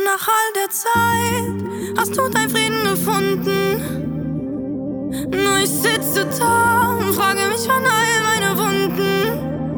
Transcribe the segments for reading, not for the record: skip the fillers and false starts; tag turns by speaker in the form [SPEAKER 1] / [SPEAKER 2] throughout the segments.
[SPEAKER 1] Nach all der Zeit hast du deinen Frieden gefunden. Nur ich sitze da und frage mich von all meine Wunden.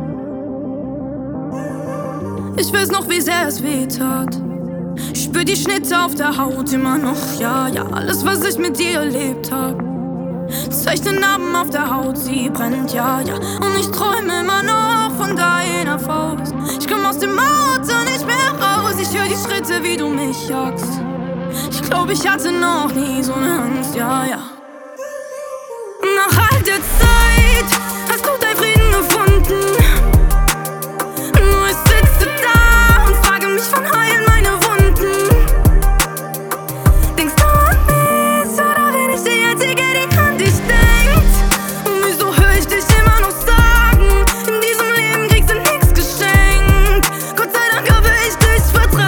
[SPEAKER 1] Ich weiß noch, wie sehr es weh tat. Ich spür die Schnitte auf der Haut immer noch, ja, ja. Alles, was ich mit dir erlebt hab, zeichne Narben auf der Haut, sie brennt, ja, ja. Und ich träume immer noch von deiner Faust. Ich komm aus dem Auto nicht mehr raus. Ich hör die Schritte, wie du mich jagst. Ich glaub, ich hatte noch nie so eine Angst, ja, ja. Nach all der Zeit hast du deinen Frieden gefunden. Nur ich sitze da und frage mich von all meine Wunden. Denkst du an mich oder bin ich die Einzige, die an dich denkt? Und wieso hör ich dich immer noch sagen, in diesem Leben kriegst du nix geschenkt? Gott sei Dank habe ich dich verdrängt.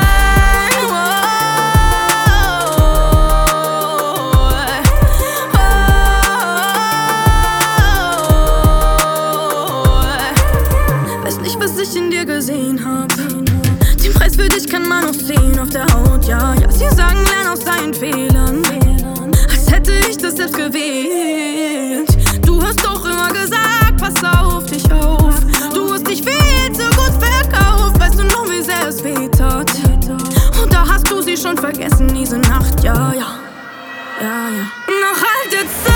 [SPEAKER 1] Weiß nicht, was ich in dir gesehen hab. Den Preis für dich kann man noch sehen auf der Haut, ja, ja. Sie sagen, lern aus deinen Fehlern, als hätte ich das selbst gewählt. Du hast doch immer gesagt, pass auf dich auf. Du hast dich viel zu gut verkauft. Weißt du noch, wie sehr es weh tat? Und da hast du sie schon vergessen, diese Nacht, ja, ja. Ja, ja. Nach all der Zeit